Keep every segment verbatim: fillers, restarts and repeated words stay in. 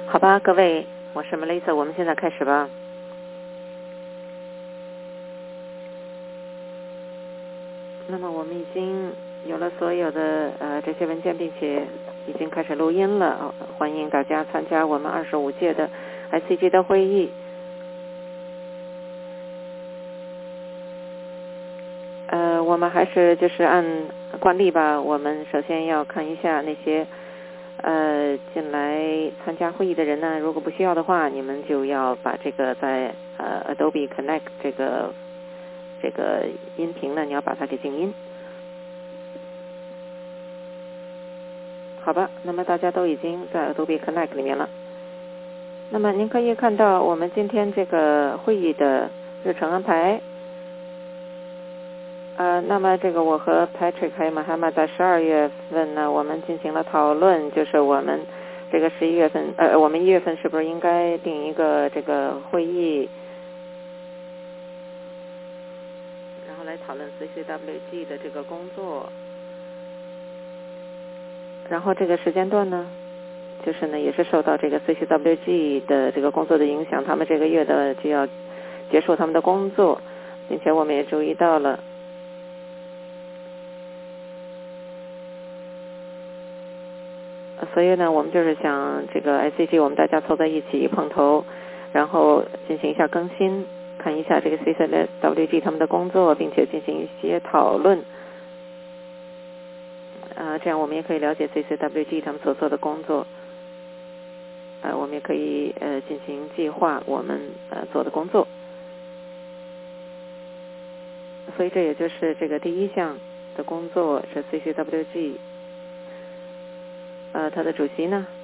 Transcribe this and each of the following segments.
好吧，各位，我是 Melissa， 我们现在开始吧。那么我们已经有了所有的呃这些文件，并且已经开始录音了、哦、欢迎大家参加我们二十五届的 I C G 的会议。呃，我们还是就是按惯例吧，我们首先要看一下那些呃进来参加会议的人呢，如果不需要的话，你们就要把这个在呃 Adobe Connect 这个这个音频呢，你要把它给静音。好吧，那么大家都已经在 Adobe Connect 里面了。那么您可以看到我们今天这个会议的日程安排。呃，那么这个我和 Patrick 还有 Mahama 在十二月份呢，我们进行了讨论，就是我们这个十一月份，呃，我们一月份是不是应该定一个这个会议，然后来讨论 C C W G 的这个工作。然后这个时间段呢，就是呢也是受到这个 C C W G 的这个工作的影响，他们这个月的就要结束他们的工作，并且我们也注意到了。所以呢，我们就是想这个 I C G 我们大家凑在一起碰头，然后进行一下更新，看一下这个 C C W G 他们的工作，并且进行一些讨论。呃，这样我们也可以了解 C C W G 他们所做的工作。呃，我们也可以呃进行计划我们呃做的工作。所以这也就是这个第一项的工作是 C C W G。呃，他的主席呢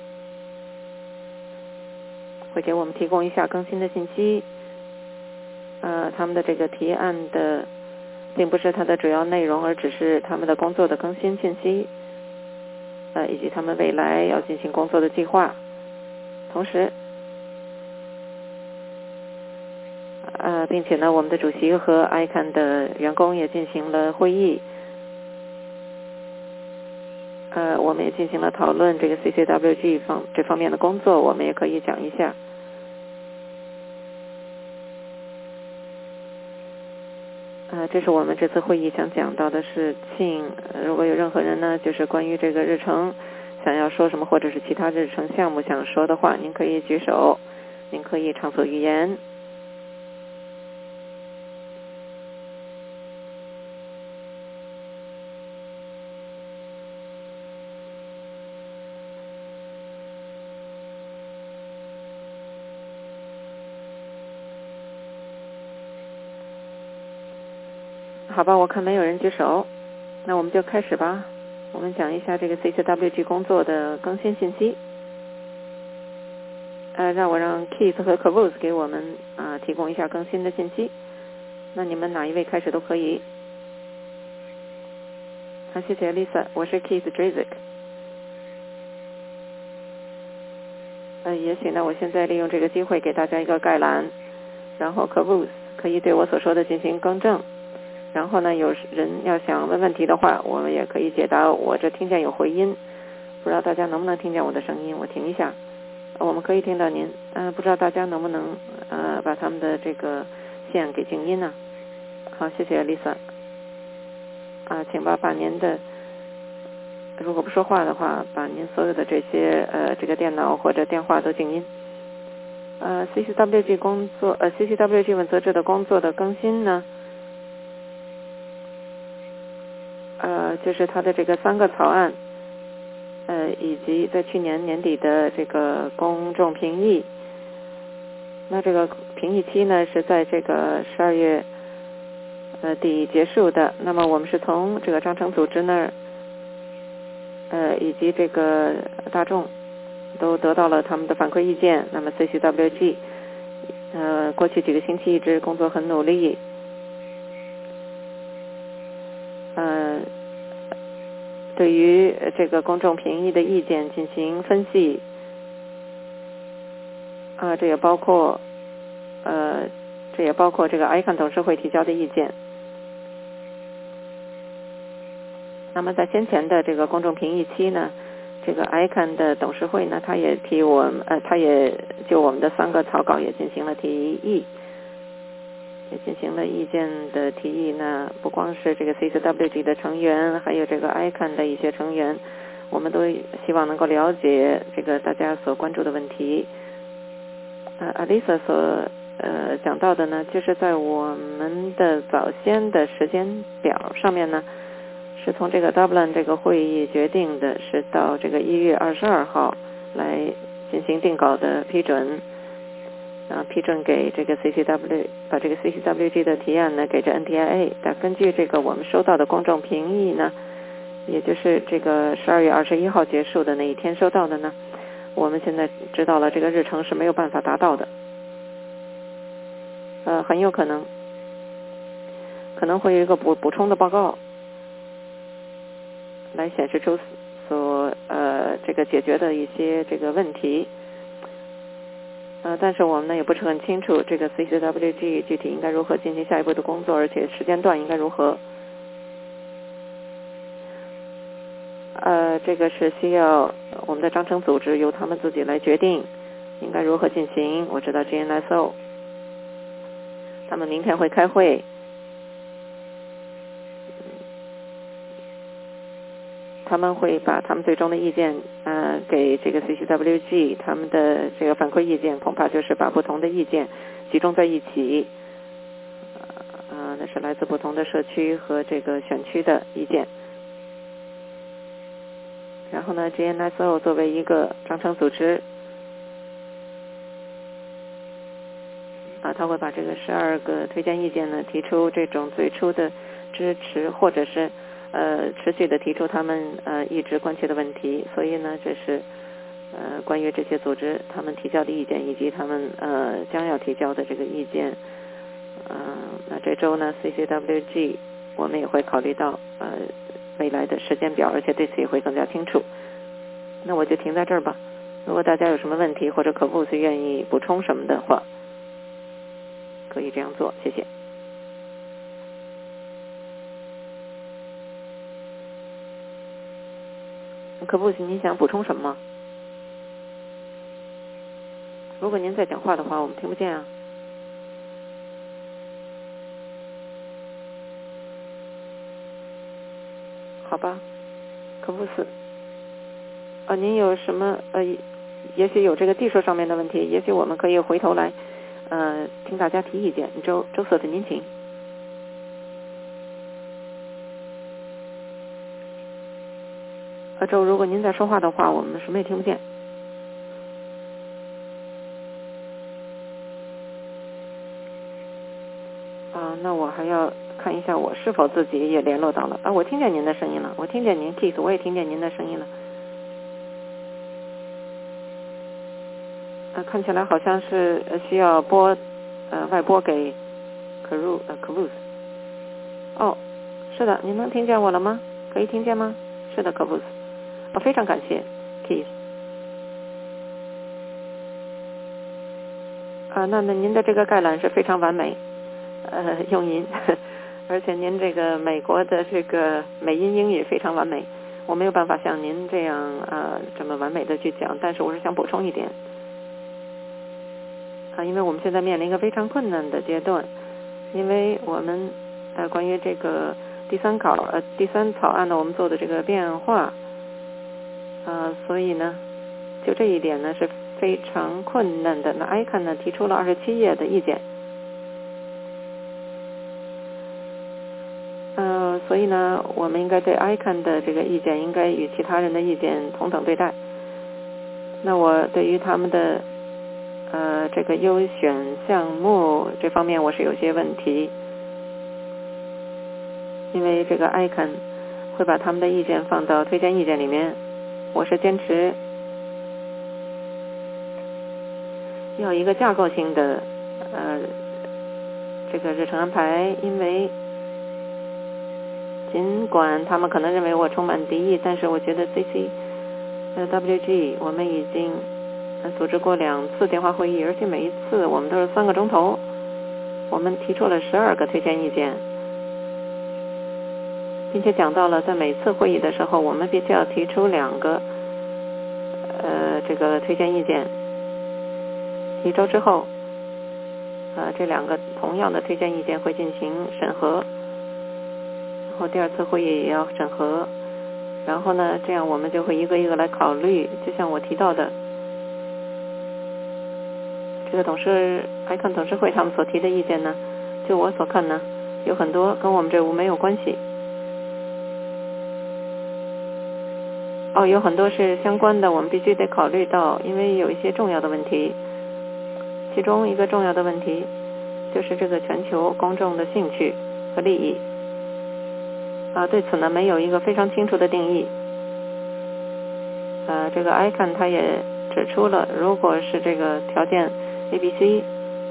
会给我们提供一下更新的信息。呃，他们的这个提案的并不是它的主要内容，而只是他们的工作的更新信息，呃，以及他们未来要进行工作的计划。同时，呃，并且呢，我们的主席和 I C A N 的员工也进行了会议。呃，我们也进行了讨论这个 C C W G 方这方面的工作，我们也可以讲一下。呃，这是我们这次会议想讲到的事情。呃、如果有任何人呢，就是关于这个日程想要说什么，或者是其他日程项目想说的话，您可以举手，您可以畅所欲言。好吧，我看没有人举手，那我们就开始吧。我们讲一下这个 C C W G 工作的更新信息。呃，让我让 Keith 和 Kavuz 给我们啊、呃、提供一下更新的信息。那你们哪一位开始都可以。好，谢谢 Lisa， 我是 Keith Drazik。呃，也许呢，我现在利用这个机会给大家一个概览，然后 Kavuz 可以对我所说的进行更正。然后呢，有人要想问问题的话，我们也可以解答。我这听见有回音，不知道大家能不能听见我的声音？我停一下，我们可以听到您。呃，不知道大家能不能呃把他们的这个线给静音呢？好，谢谢 Lisa。啊，请把把您的，如果不说话的话，把您所有的这些呃这个电脑或者电话都静音。呃 ，C C W G 工作呃 C C W G 问责制的工作的更新呢？呃，就是它的这个三个草案，呃，以及在去年年底的这个公众评议。那这个评议期呢是在这个十二月呃底结束的。那么我们是从这个章程组织那儿，呃，以及这个大众都得到了他们的反馈意见。那么 C C W G 呃过去几个星期一直工作很努力。呃，对于这个公众评议的意见进行分析，啊、呃，这也包括，呃，这也包括这个 I C A N 董事会提交的意见。那么在先前的这个公众评议期呢， 这个 I C A N 的董事会呢，他也提我们，呃，他也就我们的三个草稿也进行了提议，也进行了意见的提议呢。不光是这个 C C W G 的成员，还有这个 I C A N 的一些成员，我们都希望能够了解这个大家所关注的问题。呃 ，Alisa 所呃讲到的呢，就是在我们的早先的时间表上面呢，是从这个 Dublin 这个会议决定的，是到这个一月二十二号来进行定稿的批准，啊，批准给这个 C C W， 把这个 C C W G 的提案呢给这 N T I A。但根据这个我们收到的公众评议呢，也就是这个十二月二十一号结束的那一天收到的呢，我们现在知道了这个日程是没有办法达到的，呃，很有可能可能会有一个补补充的报告来显示出所呃这个解决的一些这个问题，呃，但是我们呢也不是很清楚这个 C C W G 具体应该如何进行下一步的工作，而且时间段应该如何。呃，这个是需要我们的章程组织由他们自己来决定应该如何进行。我知道 G N S O 他们明天会开会，他们会把他们最终的意见呃给这个 C C W G， 他们的这个反馈意见恐怕就是把不同的意见集中在一起，呃，那是来自不同的社区和这个选区的意见。然后呢 G N S O 作为一个章程组织啊，他会把这个十二个推荐意见呢提出这种最初的支持，或者是呃持续的提出他们呃一直关切的问题。所以呢，这是呃关于这些组织他们提交的意见，以及他们呃将要提交的这个意见。嗯、呃，那这周呢 C C W G 我们也会考虑到呃未来的时间表，而且对此也会更加清楚。那我就停在这儿吧。如果大家有什么问题，或者可布斯愿意补充什么的话，可以这样做。谢谢。可布斯，您想补充什么吗？如果您在讲话的话，我们听不见啊。好吧，可布斯。呃，您有什么呃，也许有这个技术上面的问题，也许我们可以回头来呃听大家提意见。周周瑟的您请。呃，周，如果您在说话的话，我们什么也听不见。啊、呃，那我还要看一下我是否自己也联络到了。啊，我听见您的声音了，我听见您 Keith， 我也听见您的声音了。呃，看起来好像是需要播呃外播给 Cru 呃 Cruz。哦，是的，您能听见我了吗？可以听见吗？是的 Cruz。哦，非常感谢 Keith。啊，那那您的这个概览是非常完美，呃，用音，而且您这个美国的这个美音英语非常完美，我没有办法像您这样呃这么完美的去讲，但是我是想补充一点。啊，因为我们现在面临一个非常困难的阶段，因为我们呃关于这个第三稿呃第三草案呢，我们做的这个变化，呃，所以呢，就这一点呢是非常困难的。那 I C A N 呢提出了二十七页的意见，呃，所以呢，我们应该对 I C A N 的这个意见应该与其他人的意见同等对待。那我对于他们的呃，这个优选项目这方面我是有些问题，因为这个 I C A N 会把他们的意见放到推荐意见里面，我是坚持要一个架构性的呃这个日程安排，因为尽管他们可能认为我充满敌意，但是我觉得 C C W G 我们已经组织过两次电话会议，而且每一次我们都是三个钟头，我们提出了十二个推荐意见，并且讲到了在每次会议的时候，我们必须要提出两个这个推荐意见。一周之后，呃，这两个同样的推荐意见会进行审核，然后第二次会议也要审核，然后呢，这样我们就会一个一个来考虑。就像我提到的，这个董事 Icon 董事会他们所提的意见呢，就我所看呢，有很多跟我们这屋没有关系。哦，有很多是相关的，我们必须得考虑到，因为有一些重要的问题。其中一个重要的问题就是这个全球公众的兴趣和利益。啊，对此呢没有一个非常清楚的定义。呃，这个 Icon 他也指出了，如果是这个条件 A B C，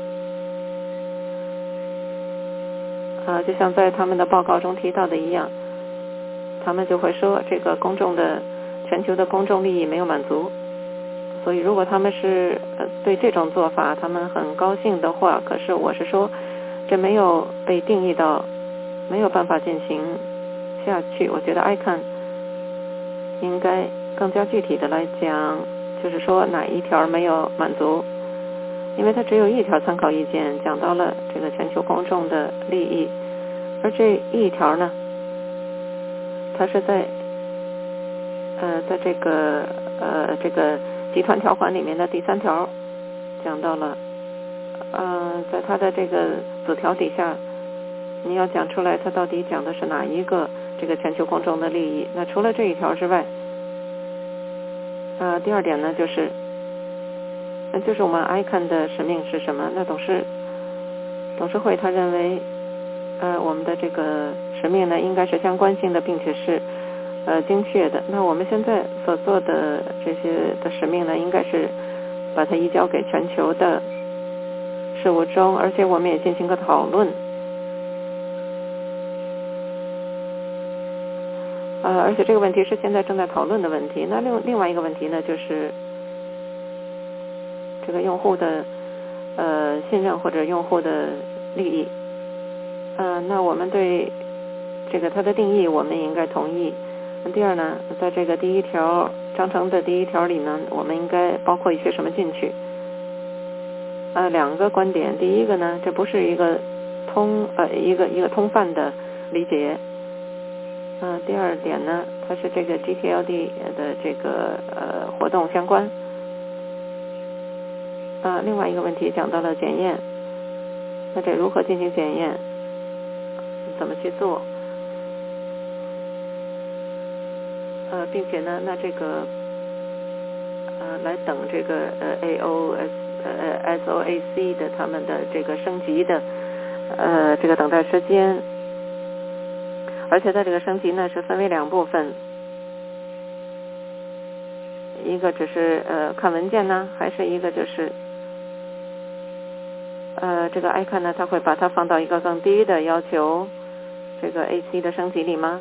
啊，就像在他们的报告中提到的一样，他们就会说这个公众的全球的公众利益没有满足。所以如果他们是呃对这种做法他们很高兴的话，可是我是说这没有被定义到，没有办法进行下去。我觉得 Icon 应该更加具体的来讲，就是说哪一条没有满足，因为它只有一条参考意见讲到了这个全球公众的利益，而这一条呢，它是在呃在这个呃这个集团条款里面的第三条讲到了，呃，在它的这个子条底下，你要讲出来它到底讲的是哪一个这个全球公众的利益。那除了这一条之外，呃，第二点呢就是，那就是我们 Icon 的使命是什么？那董事董事会他认为，呃，我们的这个使命呢应该是相关性的，并且是呃精确的。那我们现在所做的这些的使命呢，应该是把它移交给全球的事务中，而且我们也进行个讨论。呃，而且这个问题是现在正在讨论的问题。那另另外一个问题呢，就是这个用户的呃信任或者用户的利益。呃，那我们对这个它的定义，我们应该同意。第二呢，在这个第一条章程的第一条里呢，我们应该包括一些什么进去？呃，两个观点。第一个呢，这不是一个通呃一个一个通泛的理解。嗯、呃，第二点呢，它是这个 G T L D 的这个呃活动相关。啊、呃，另外一个问题讲到了检验，那这如何进行检验？怎么去做？呃，并且呢，那这个呃来等这个呃 A O S 呃 S O A C 的他们的这个升级的呃这个等待时间。而且它这个升级呢是分为两部分，一个只是呃看文件呢，还是一个就是呃这个 Icon 呢，它会把它放到一个更低的要求这个 A C 的升级里吗？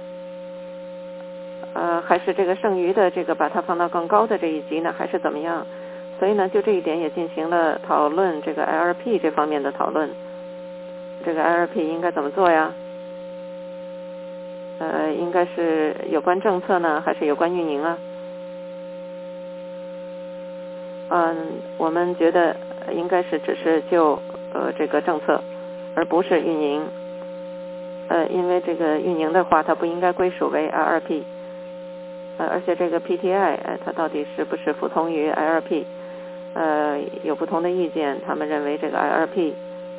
呃还是这个剩余的这个把它放到更高的这一级呢，还是怎么样？所以呢就这一点也进行了讨论，这个 I R P 这方面的讨论。这个 I R P 应该怎么做呀？呃，应该是有关政策呢，还是有关运营啊？嗯，我们觉得应该是只是就呃这个政策，而不是运营。呃，因为这个运营的话，它不应该归属为 I R P。呃，而且这个 P T I， 呃，它到底是不是服从于 I R P？ 呃，有不同的意见，他们认为这个 I R P。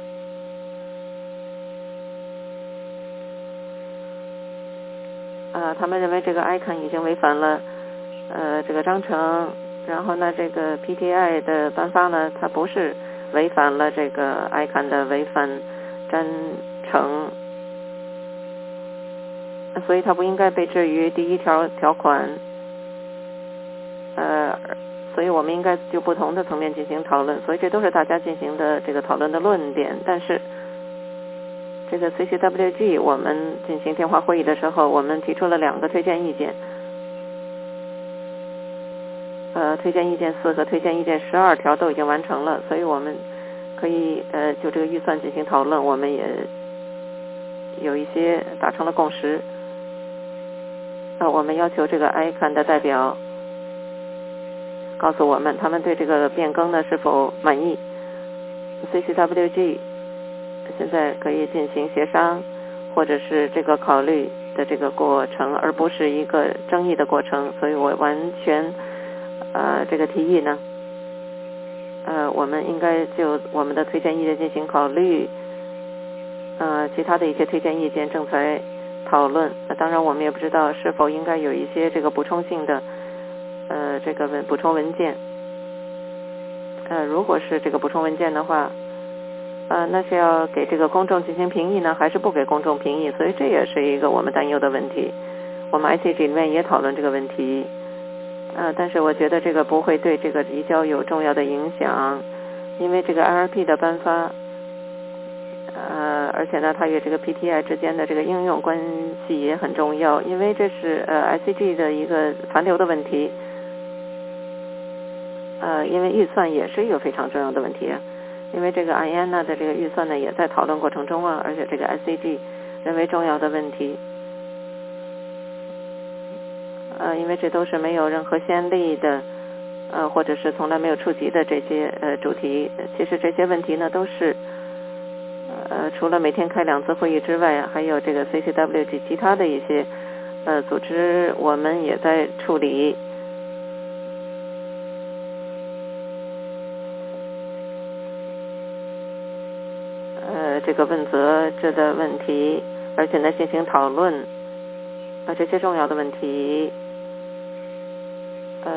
呃，他们认为这个 Icon 已经违反了呃这个章程，然后呢，这个 P T I 的颁发呢，它不是违反了这个 Icon 的违反章程，所以它不应该被置于第一条条款。呃，所以我们应该就不同的层面进行讨论，所以这都是大家进行的这个讨论的论点。但是这个 C C W G 我们进行电话会议的时候，我们提出了两个推荐意见，呃，推荐意见四和推荐意见十二条都已经完成了，所以我们可以呃就这个预算进行讨论，我们也有一些达成了共识。呃，我们要求这个 Icon 的代表告诉我们他们对这个变更呢是否满意。C C W G 现在可以进行协商，或者是这个考虑的这个过程，而不是一个争议的过程。所以我完全呃这个提议呢，呃我们应该就我们的推荐意见进行考虑，呃其他的一些推荐意见正在讨论。呃、当然我们也不知道是否应该有一些这个补充性的呃这个文补充文件。呃如果是这个补充文件的话，呃，那是要给这个公众进行评议呢，还是不给公众评议？所以这也是一个我们担忧的问题。我们 I C G 里面也讨论这个问题，呃，但是我觉得这个不会对这个移交有重要的影响，因为这个 I R P 的颁发，呃，而且呢，它与这个 P T I 之间的这个应用关系也很重要，因为这是呃 I C G 的一个残留的问题，呃，因为预算也是一个非常重要的问题。因为这个 I A N A 的这个预算呢也在讨论过程中啊，而且这个 I C G 认为重要的问题，呃，因为这都是没有任何先例的，呃，或者是从来没有触及的这些呃主题。其实这些问题呢都是，呃，除了每天开两次会议之外，还有这个 C C W G 其他的一些呃组织，我们也在处理。呃，这个问责制的问题，而且呢进行讨论，啊、呃，这些重要的问题，呃，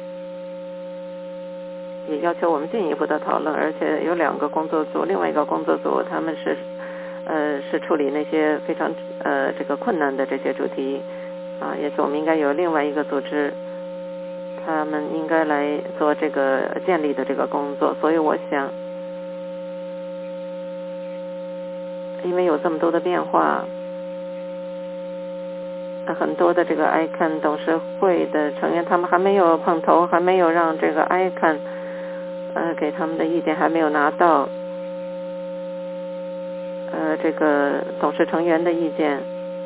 也要求我们进一步的讨论，而且有两个工作组，另外一个工作组他们是，呃，是处理那些非常呃这个困难的这些主题，啊、呃，也许我们应该有另外一个组织，他们应该来做这个建立的这个工作，所以我想。因为有这么多的变化，很多的这个 I C A N 董事会的成员他们还没有碰头，还没有让这个 I C A N 呃给他们的意见还没有拿到，呃这个董事成员的意见，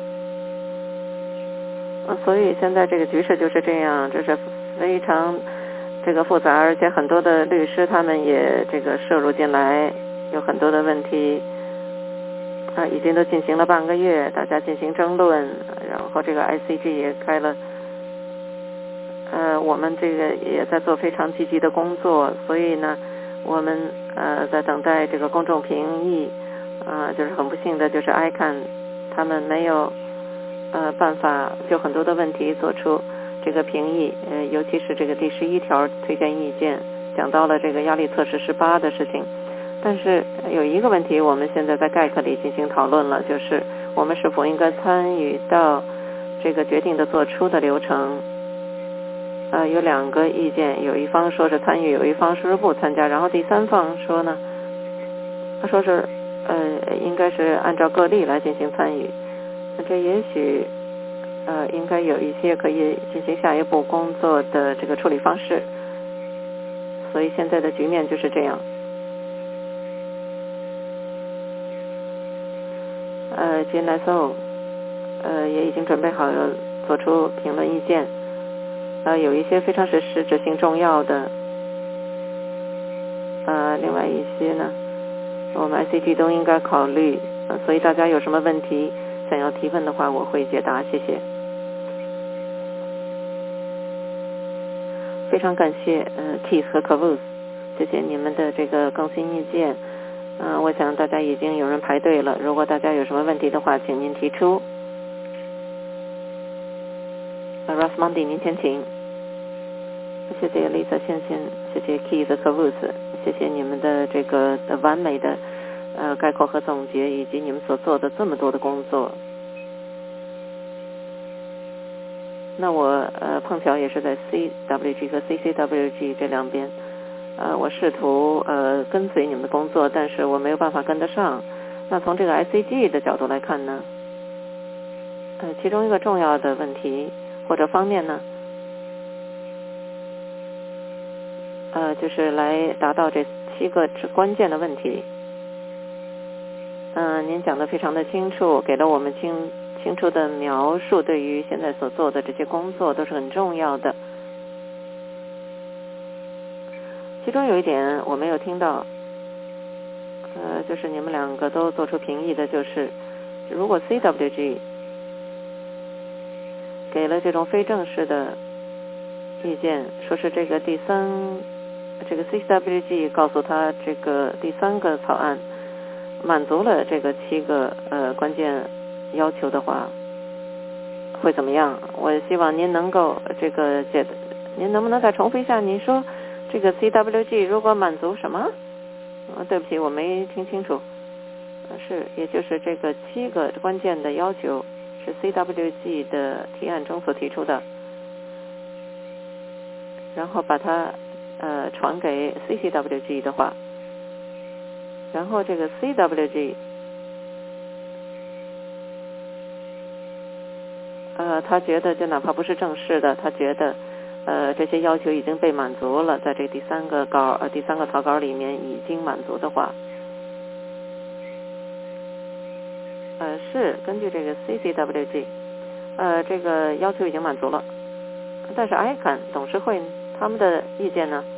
呃所以现在这个局势就是这样，就是非常这个复杂，而且很多的律师他们也这个摄入进来，有很多的问题。啊，已经都进行了半个月，大家进行争论，然后这个 I C G 也开了，呃，我们这个也在做非常积极的工作，所以呢，我们呃在等待这个公众评议，啊、呃，就是很不幸的，就是 I C A N 他们没有呃办法就很多的问题做出这个评议，呃，尤其是这个第十一条推荐意见讲到了这个压力测试十八的事情。但是有一个问题，我们现在在 G A C 里进行讨论了，就是我们是否应该参与到这个决定的做出的流程。呃，有两个意见，有一方说是参与，有一方说是不参加，然后第三方说呢，他说是呃应该是按照个例来进行参与。那这也许呃应该有一些可以进行下一步工作的这个处理方式。所以现在的局面就是这样。呃 G N S O 呃也已经准备好了做出评论意见，呃有一些非常是实质性重要的，呃另外一些呢我们 I C G 都应该考虑，呃所以大家有什么问题想要提问的话我会解答，谢谢。非常感谢呃 Keith 和 Kavus， 谢谢你们的这个更新意见。嗯、呃，我想大家已经有人排队了。如果大家有什么问题的话，请您提出。呃 Rossmondy 您先请。谢谢 Lisa 先生，谢谢 Keith 和 Kavus， 谢谢你们的这个的完美的呃概括和总结，以及你们所做的这么多的工作。那我呃碰巧也是在 C W G 和 C C W G 这两边。呃，我试图呃跟随你们的工作，但是我没有办法跟得上。那从这个 I C G 的角度来看呢，呃，其中一个重要的问题或者方面呢，呃，就是来达到这七个关键的问题。嗯、呃，您讲得非常的清楚，给了我们清清楚的描述，对于现在所做的这些工作都是很重要的。 其中有一点我没有听到，呃，就是你们两个都做出评议的，就是如果 C W G 给了这种非正式的意见，说是这个第三，这个 C W G 告诉他这个第三个草案满足了这个七个呃关键要求的话，会怎么样？我希望您能够这个解，您能不能再重复一下？您说这个 C W G 如果满足什么？啊，对不起，我没听清楚。是，也就是这个七个关键的要求是 C W G 的提案中所提出的，然后把它呃传给 C C W G 的话，然后这个 C W G 呃他觉得就哪怕不是正式的，他觉得呃这些要求已经被满足了，在这第三个稿呃第三个草稿里面已经满足的话，呃是根据这个 C C W G 呃这个要求已经满足了，但是 I C A N 董事会他们的意见呢，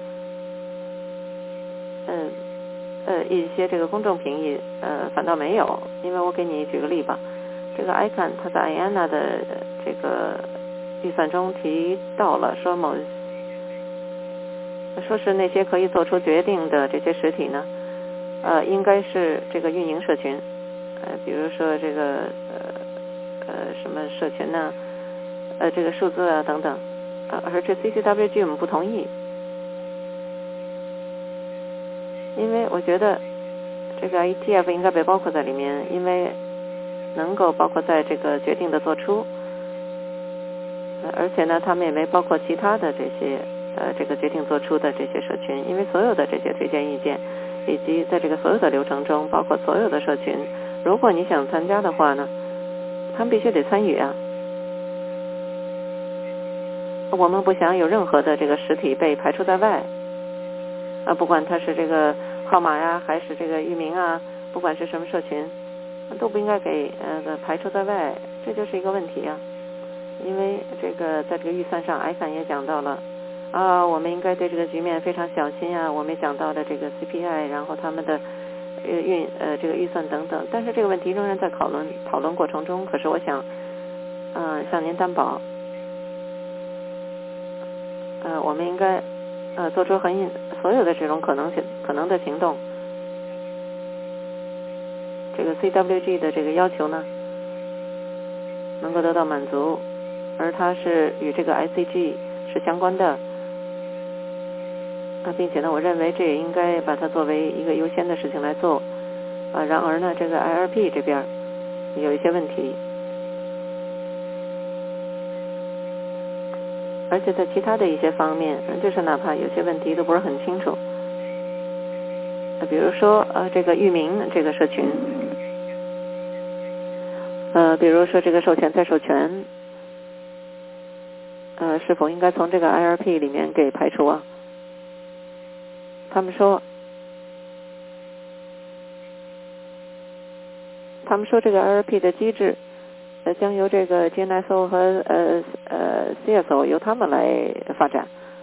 嗯呃一些这个公众评议呃反倒没有，因为我给你举个例吧，这个 I C A N 它在 I A N A 的这个预算中提到了说某说是那些可以做出决定的这些实体呢，呃应该是这个运营社群，呃比如说这个呃呃什么社群呢，呃这个数字啊等等，呃而这 C C W G 我们不同意，因为我觉得这个 E T F 应该被包括在里面，因为能够包括在这个决定的做出，呃而且呢他们也没包括其他的这些呃这个决定做出的这些社群，因为所有的这些推荐意见以及在这个所有的流程中包括所有的社群，如果你想参加的话呢，他们必须得参与啊。我们不想有任何的这个实体被排除在外啊，不管它是这个号码呀还是这个域名啊，不管是什么社群都不应该给呃排除在外，这就是一个问题啊。因为这个在这个预算上 I C A N 也讲到了啊，我们应该对这个局面非常小心啊，我们也讲到了这个 C P I， 然后他们的呃运呃这个预算等等，但是这个问题仍然在讨论讨论过程中。可是我想嗯、呃、向您担保呃我们应该呃做出很所有的这种可能性可能的行动，这个 C W G 的这个要求呢能够得到满足，而它是与这个 I C G 是相关的啊，并且呢我认为这也应该把它作为一个优先的事情来做啊。然而呢这个 I R P 这边有一些问题，而且在其他的一些方面就是哪怕有些问题都不是很清楚，比如说呃这个域名这个社群，呃比如说这个授权再授权呃是否应该从这个 I R P 里面给排除啊？他们说他们说这个 I R P 的机制呃将由这个 G N S O 和呃呃 C S O 由他们来发展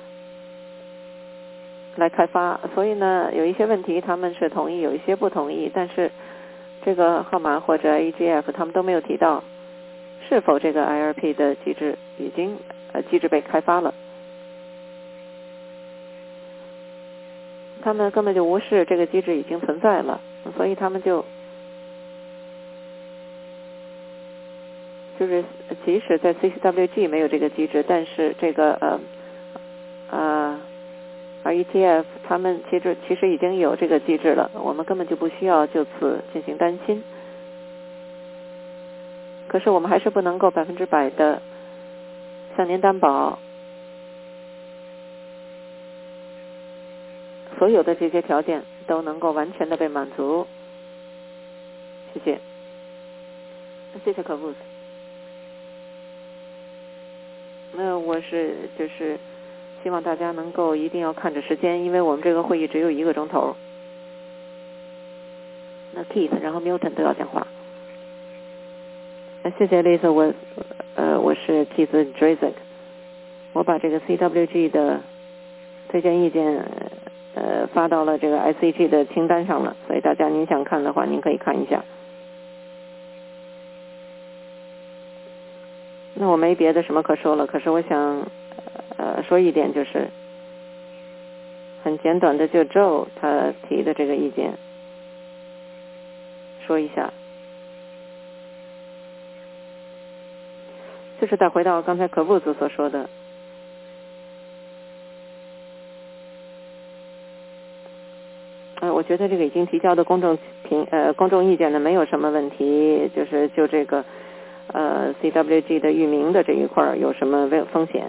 来开发，所以呢有一些问题他们是同意，有一些不同意，但是这个号码或者 E G F 他们都没有提到是否这个 I R P 的机制已经呃机制被开发了，他们根本就无视这个机制已经存在了，所以他们就就是即使在 C C W G 没有这个机制，但是这个呃呃 而 E T F 他们其实其实已经有这个机制了，我们根本就不需要就此进行担心。可是我们还是不能够百分之百的向您担保所有的这些条件都能够完全的被满足。谢谢，谢谢可布斯。那我是就是希望大家能够一定要看着时间，因为我们这个会议只有一个钟头。那 Keith 然后 Milton 都要讲话。谢谢 Lisa， 我呃我是 Keith Drazek， 我把这个 C W G 的推荐意见呃发到了这个 S E G 的清单上了，所以大家您想看的话，您可以看一下。那我没别的什么可说了，可是我想呃说一点，就是很简短的就Joe他提的这个意见说一下，就是再回到刚才可布子所说的，呃，我觉得这个已经提交的公众评呃公众意见呢没有什么问题，就是就这个呃 C W G 的域名的这一块有什么风险？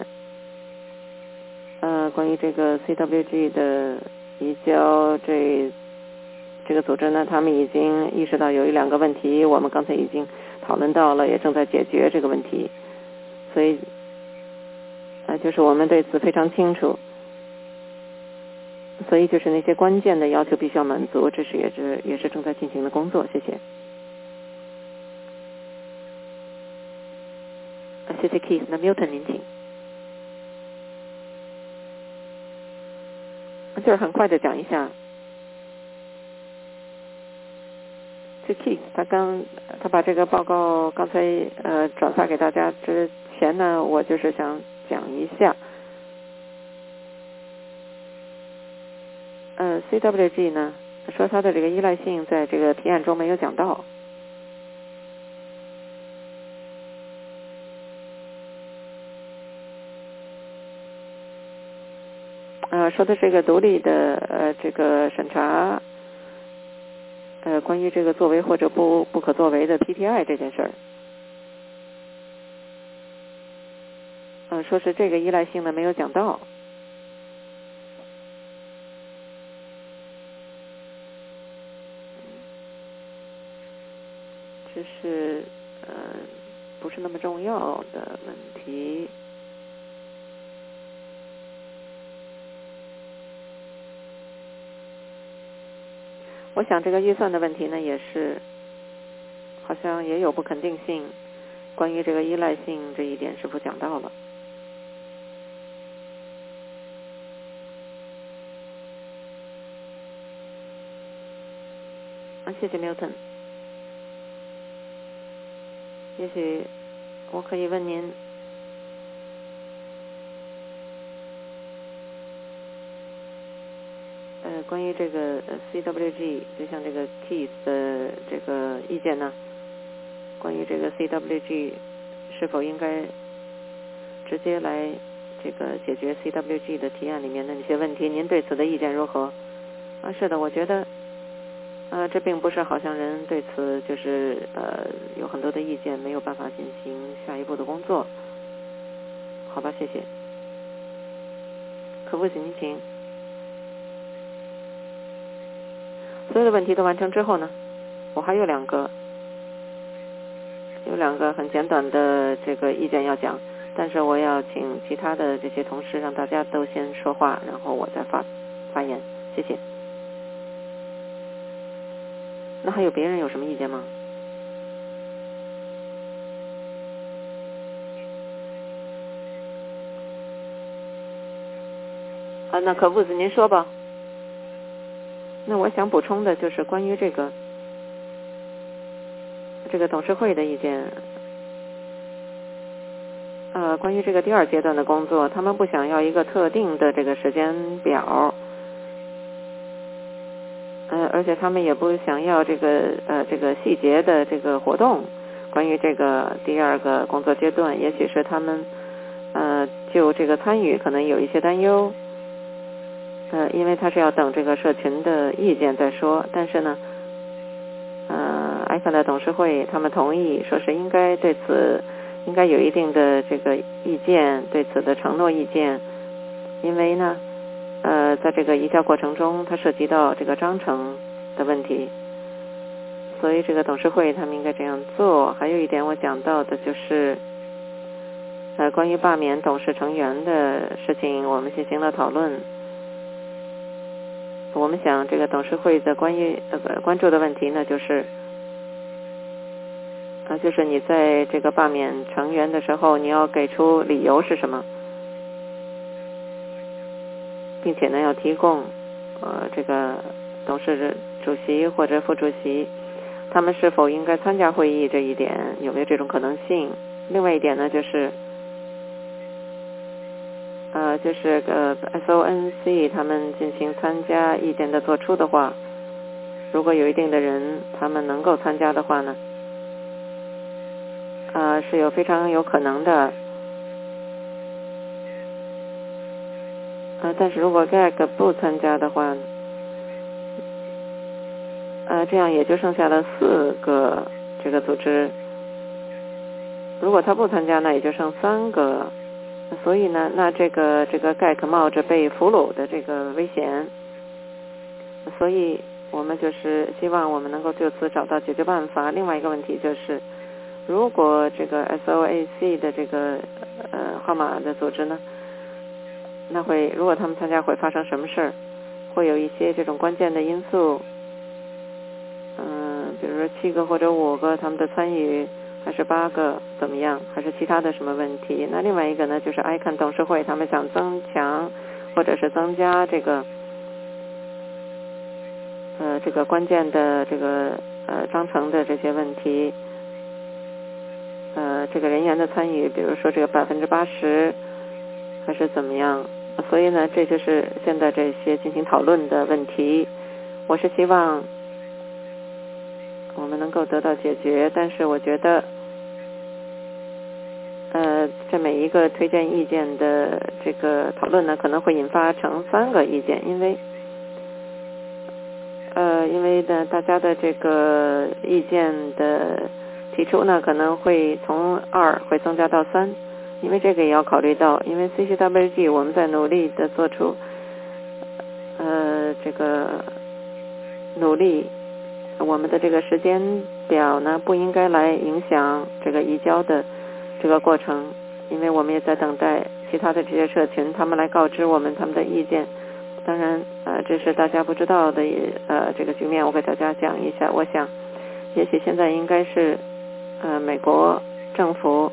呃，关于这个 C W G 的移交，这这个组织呢，他们已经意识到有一两个问题，我们刚才已经讨论到了，也正在解决这个问题，所以呃，就是我们对此非常清楚。所以就是那些关键的要求必须要满足，这是也是也是正在进行的工作。谢谢。谢谢 Keith， 那 Milton 您请。就是很快的讲一下，这 Keith 他刚他把这个报告刚才呃转发给大家之前呢，我就是想讲一下。呃 C W G 呢说它的这个依赖性在这个提案中没有讲到，呃说的这个独立的呃这个审查，呃关于这个作为或者不不可作为的 P P I 这件事儿，呃说是这个依赖性呢没有讲到。这是呃不是那么重要的问题。我想这个预算的问题呢，也是好像也有不肯定性，关于这个依赖性这一点是否讲到了？啊，谢谢 Milton。也许我可以问您，呃，关于这个 C W G， 就像这个 Keith 的这个意见呢，关于这个 C W G 是否应该直接来这个解决 C W G 的提案里面的那些问题，您对此的意见如何？啊，是的，我觉得，呃，这并不是好像人对此就是呃有很多的意见，没有办法进行下一步的工作。好吧，谢谢。可不行，您请。所有的问题都完成之后呢，我还有两个，有两个很简短的这个意见要讲，但是我要请其他的这些同事让大家都先说话，然后我再发发言。谢谢。那还有别人有什么意见吗？啊，那可不子您说吧。那我想补充的就是关于这个这个董事会的意见，呃，关于这个第二阶段的工作，他们不想要一个特定的这个时间表，呃，而且他们也不想要这个呃这个细节的这个活动。关于这个第二个工作阶段，也许是他们呃就这个参与可能有一些担忧。呃，因为他是要等这个社群的意见再说，但是呢，呃，艾克的董事会他们同意，说是应该对此应该有一定的这个意见，对此的承诺意见，因为呢，呃，在这个移交过程中，它涉及到这个章程的问题，所以这个董事会他们应该这样做。还有一点我讲到的就是，呃，关于罢免董事成员的事情，我们进行了讨论。我们想这个董事会的关于呃关注的问题呢，就是啊，就是你在这个罢免成员的时候，你要给出理由是什么，并且呢要提供呃这个董事主席或者副主席，他们是否应该参加会议这一点有没有这种可能性？另外一点呢，就是呃就是呃 S O N C 他们进行参加意见的做出的话，如果有一定的人他们能够参加的话呢，呃是有非常有可能的。呃，但是如果 G A G 不参加的话，呃，这样也就剩下了四个这个组织。如果他不参加呢，也就剩三个。所以呢，那这个这个 G A G 冒着被俘虏的这个危险，所以我们就是希望我们能够就此找到解决办法。另外一个问题就是，如果这个 S O A C 的这个呃号码的组织呢，那会如果他们参加会发生什么事儿？会有一些这种关键的因素，嗯、呃，比如说七个或者五个他们的参与，还是八个怎么样？还是其他的什么问题？那另外一个呢，就是 I C A N 董事会他们想增强或者是增加这个呃这个关键的这个呃章程的这些问题，呃这个人员的参与，比如说这个百分之八十还是怎么样？所以呢，这就是现在这些进行讨论的问题。我是希望我们能够得到解决，但是我觉得，呃，这每一个推荐意见的这个讨论呢，可能会引发成三个意见，因为，呃，因为呢，大家的这个意见的提出呢，可能会从二会增加到三。因为这个也要考虑到，因为 C C W G 我们在努力的做出，呃，这个努力，我们的这个时间表呢，不应该来影响这个移交的这个过程，因为我们也在等待其他的这些社群，他们来告知我们他们的意见。当然，呃，这是大家不知道的，呃，这个局面，我给大家讲一下。我想，也许现在应该是，呃，美国政府。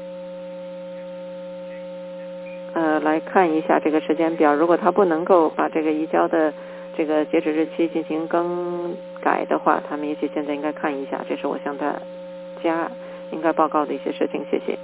呃，来看一下这个时间表，如果他不能够把这个移交的这个截止日期进行更改的话，他们也许现在应该看一下，这是我向大家应该报告的一些事情。谢谢。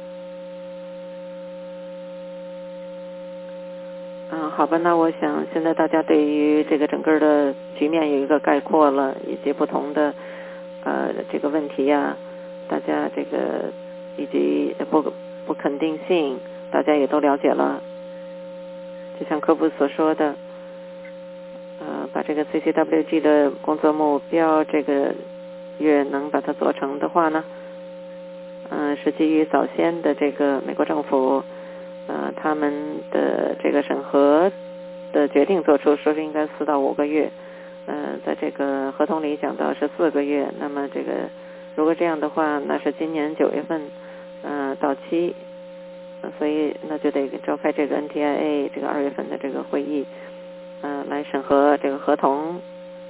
嗯，好吧，那我想现在大家对于这个整个的局面有一个概括了，以及不同的呃这个问题呀、啊，大家这个以及不不肯定性。大家也都了解了，就像科布所说的，呃，把这个 C C W G 的工作目标这个月能把它做成的话呢，嗯、呃，是基于早先的这个美国政府，呃，他们的这个审核的决定做出，说是应该四到五个月，呃，在这个合同里讲到是四个月，那么这个如果这样的话，那是今年九月份，呃，到期。所以那就得召开这个 N T I A 这个二月份的这个会议，呃，来审核这个合同。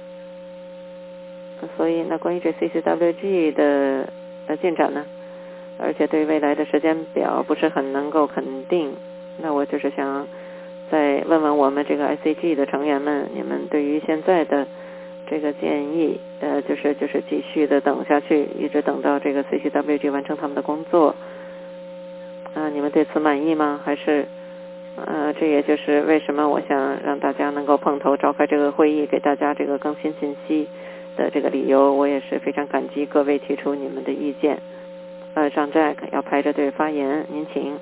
所以那关于这 C C W G 的呃进展呢，而且对未来的时间表不是很能够肯定。那我就是想再问问我们这个 I C G 的成员们，你们对于现在的这个建议，呃，就是就是继续的等下去，一直等到这个 C C W G 完成他们的工作。啊、呃，你们对此满意吗？还是，呃，这也就是为什么我想让大家能够碰头召开这个会议，给大家这个更新信息的这个理由。我也是非常感激各位提出你们的意见。呃，张 Jack 要排着队发言，您请。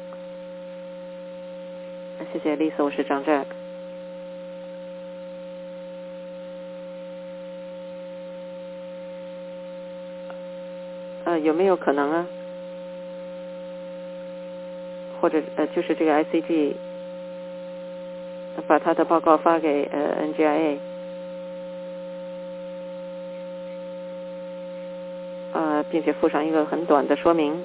谢谢 Lisa， 我是张 Jack。呃，有没有可能啊？或者呃，就是这个 I C G 把他的报告发给呃 N G I A， 呃，并且附上一个很短的说明，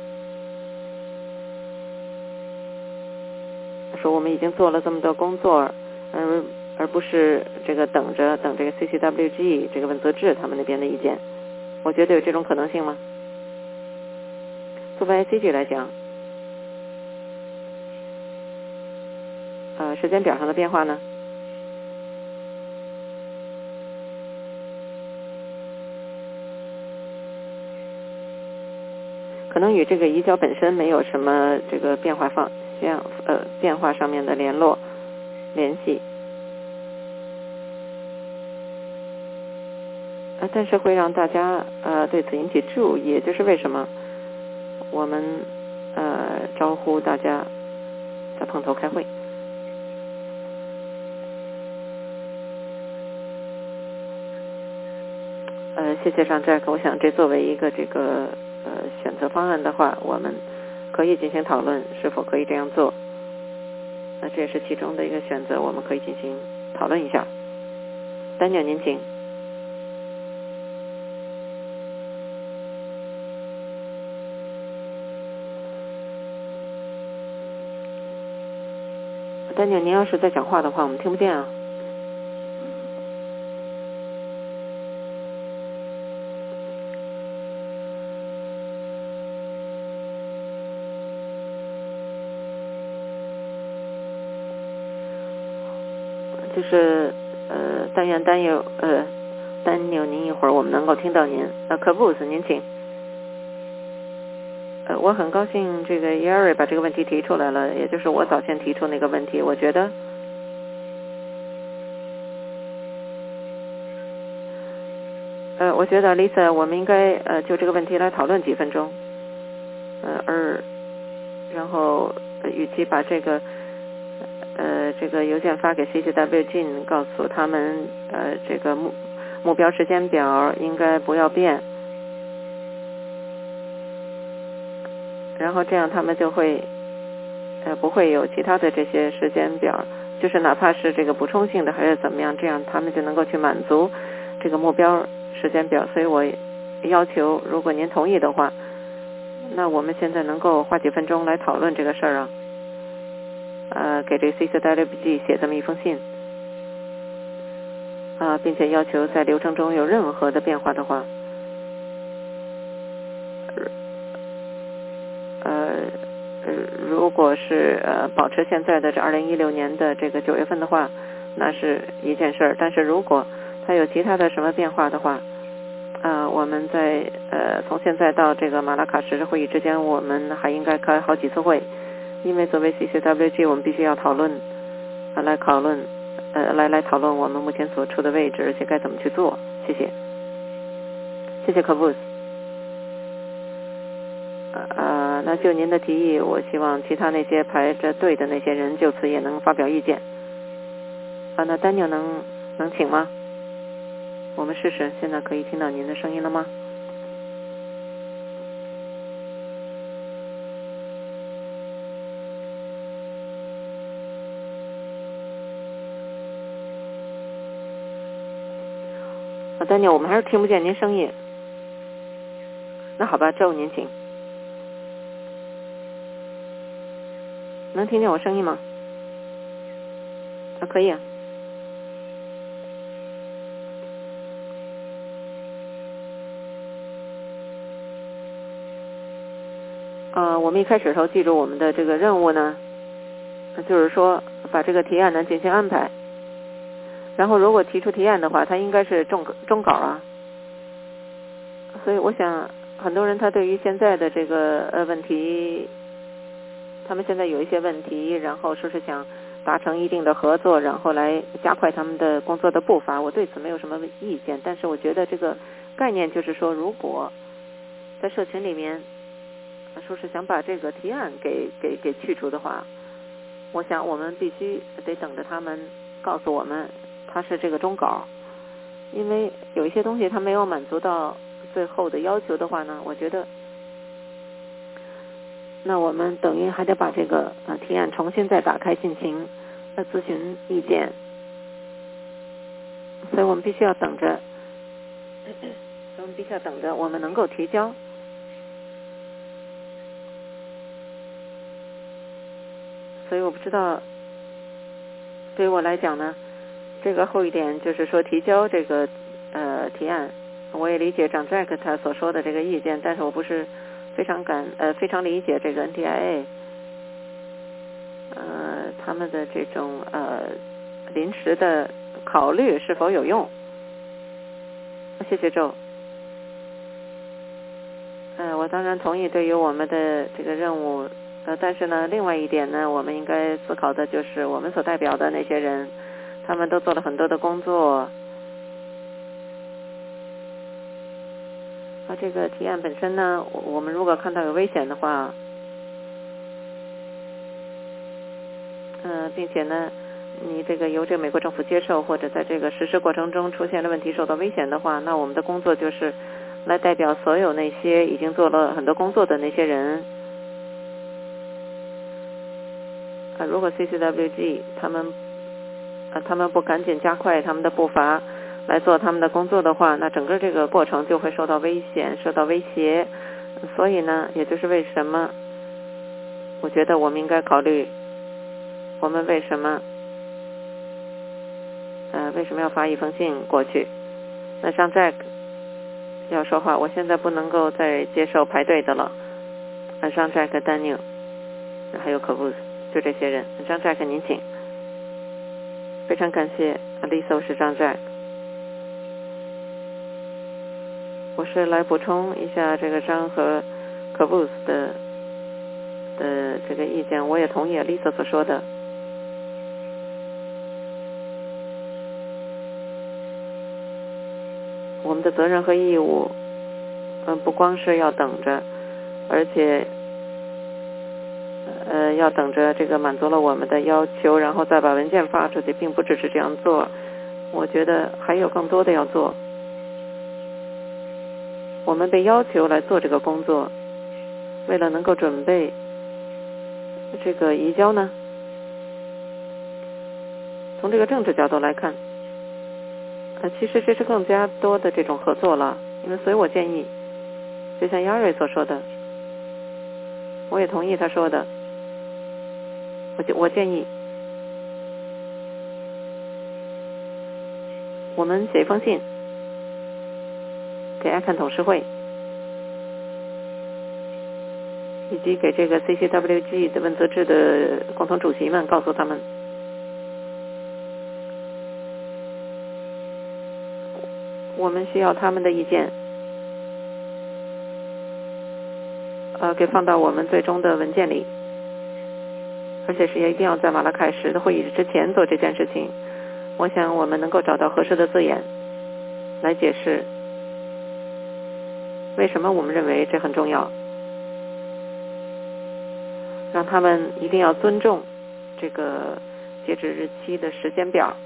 说我们已经做了这么多工作，而而不是这个等着等这个 C C W G 这个文泽志他们那边的意见。我觉得有这种可能性吗？作为 I C G 来讲，呃，时间表上的变化呢？ 能与这个移交本身没有什么这个变化方向呃变化上面的联络联系，呃，但是会让大家呃对此引起注意，也就是为什么我们呃招呼大家再碰头开会。呃，谢谢张 Jack， 我想这作为一个这个呃选择方案的话，我们可以进行讨论是否可以这样做。那这也是其中的一个选择，我们可以进行讨论一下。Daniel，您请。Daniel，您要是在讲话的话，我们听不见啊。就是呃，但愿丹友呃，丹纽您一会儿我们能够听到您。呃，可布斯您请。呃，我很高兴这个 Yari 把这个问题提出来了，也就是我早先提出那个问题。我觉得，呃，我觉得 Lisa， 我们应该呃就这个问题来讨论几分钟。呃，而然后、呃、与其把这个。呃，这个邮件发给 C C W G， 告诉他们，呃，这个目目标时间表应该不要变，然后这样他们就会，呃，不会有其他的这些时间表，就是哪怕是这个补充性的还是怎么样，这样他们就能够去满足这个目标时间表。所以我要求，如果您同意的话，那我们现在能够花几分钟来讨论这个事儿啊。呃，给这 C C W G 写这么一封信，啊、呃，并且要求在流程中有任何的变化的话，呃呃，如果是呃保持现在的这二零一六年的这个九月份的话，那是一件事儿。但是如果它有其他的什么变化的话，啊、呃，我们在呃从现在到这个马拉喀什会议之间，我们还应该开好几次会。因为作为 C C W G， 我们必须要讨论，呃，来讨论，呃，来来讨论我们目前所处的位置，而且该怎么去做。谢谢，谢谢可布斯。呃，那就您的提议，我希望其他那些排着队的那些人就此也能发表意见。啊，那丹尼能能请吗？我们试试，现在可以听到您的声音了吗？啊，丹尼，我们还是听不见您声音。那好吧，周您请。能听见我声音吗？啊，可以啊。呃，我们一开始的时候记住我们的这个任务呢，就是说把这个提案呢进行安排。然后如果提出提案的话，它应该是中中稿啊。所以我想很多人他对于现在的这个呃问题，他们现在有一些问题，然后说是想达成一定的合作，然后来加快他们的工作的步伐。我对此没有什么意见，但是我觉得这个概念就是说，如果在社群里面说是想把这个提案给给给去除的话，我想我们必须得等着他们告诉我们它是这个终稿，因为有一些东西它没有满足到最后的要求的话呢，我觉得那我们等于还得把这个呃提案重新再打开进行呃咨询意见，所以我们必须要等着，我们必须要等着我们能够提交。所以我不知道，对于我来讲呢，这个后一点就是说提交这个呃提案，我也理解张 Jack 他所说的这个意见，但是我不是非常感呃非常理解这个 N T I A 呃他们的这种呃临时的考虑是否有用。谢谢周。呃，我当然同意对于我们的这个任务，呃，但是呢，另外一点呢，我们应该思考的就是我们所代表的那些人，他们都做了很多的工作。啊，这个提案本身呢，我们如果看到有危险的话，呃，并且呢，你这个由这个美国政府接受，或者在这个实施过程中出现了问题，受到危险的话，那我们的工作就是来代表所有那些已经做了很多工作的那些人。啊，如果 C C W G 他们，呃，他们不赶紧加快他们的步伐来做他们的工作的话，那整个这个过程就会受到危险，受到威胁。所以呢，也就是为什么我觉得我们应该考虑，我们为什么，呃，为什么要发一封信过去？那像 Jack 要说话，我现在不能够再接受排队的了。那像 Jack Daniel 还有 Kavus 就这些人。张 Jack 您请。非常感谢 Lisa 是张 Jack。我是来补充一下这个张和 Kavus 的的这个意见，我也同意 Lisa 所说的。我们的责任和义务，嗯，不光是要等着，而且，呃，要等着这个满足了我们的要求，然后再把文件发出去，并不只是这样做。我觉得还有更多的要做。我们被要求来做这个工作，为了能够准备这个移交呢，从这个政治角度来看，呃，其实这是更加多的这种合作了。因为所以我建议，就像亚瑞所说的，我也同意他说的，我我建议我们写一封信给艾肯董事会，以及给这个 C C W G 的问责制的共同主席们，告诉他们，我们需要他们的意见，呃，给放到我们最终的文件里，而且是也一定要在马拉喀什的会议之前做这件事情。我想我们能够找到合适的字眼来解释为什么我们认为这很重要，让他们一定要尊重这个截止日期的时间表。